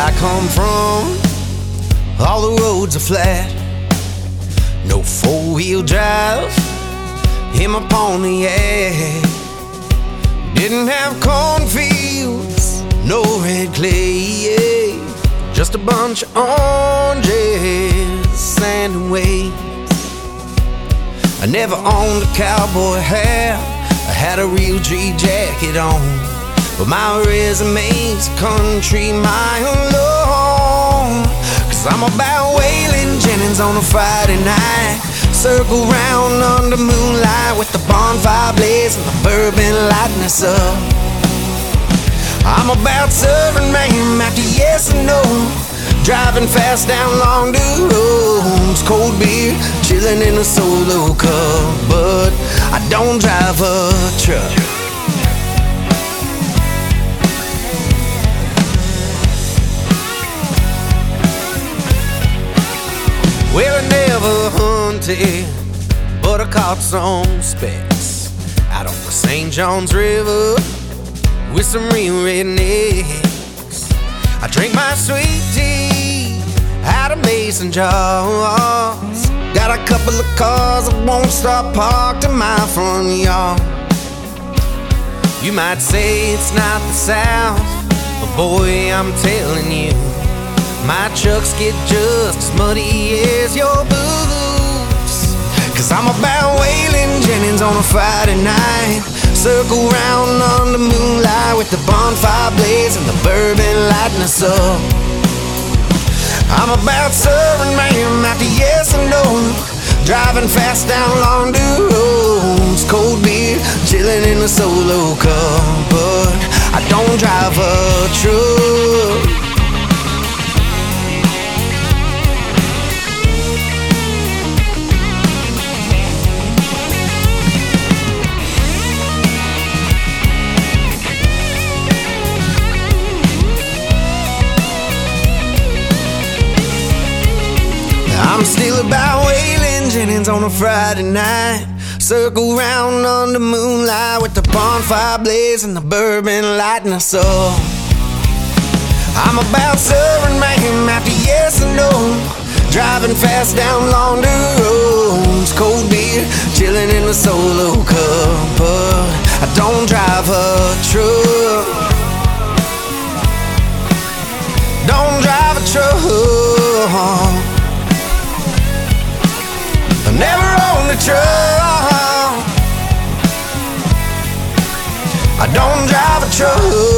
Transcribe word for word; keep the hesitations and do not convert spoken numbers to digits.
I come from, all the roads are flat. No four-wheel drive in my Pontiac. Didn't have cornfields, no red clay, yeah. Just a bunch of oranges, sand and waves. I never owned a cowboy hat, I had a real tree jacket on, but my resume's country mile long. Cause I'm about Waylon Jennings on a Friday night, circle round under moonlight with the bonfire blaze and the bourbon lighting us up. I'm about serving man after yes and no, driving fast down long roads, cold beer, chilling in a solo cup, but I don't drive a truck. Well, I never hunted, but I caught some specks out on the Saint Johns River with some real rednecks. I drink my sweet tea out of mason jars. Got a couple of cars that won't stop parked in my front yard. You might say it's not the South, but boy, I'm telling you, my trucks get just as muddy as your boots. Cause I'm about Waylon Jennings on a Friday night, circle round under moonlight with the bonfire blaze and the bourbon lighting us up. I'm about serving man after yes and no, driving fast down long roads, cold beer, chilling in a solo cup, but I don't drive a truck. I'm still about Waylon Jennings on a Friday night, circle round under moonlight with the bonfire blaze and the bourbon lighting us up. I'm about serving man after yes and no, driving fast down long roads, cold beer, chilling in a solo cup, but I don't drive a truck. Don't drive a truck. Never owned a truck. I don't drive a truck.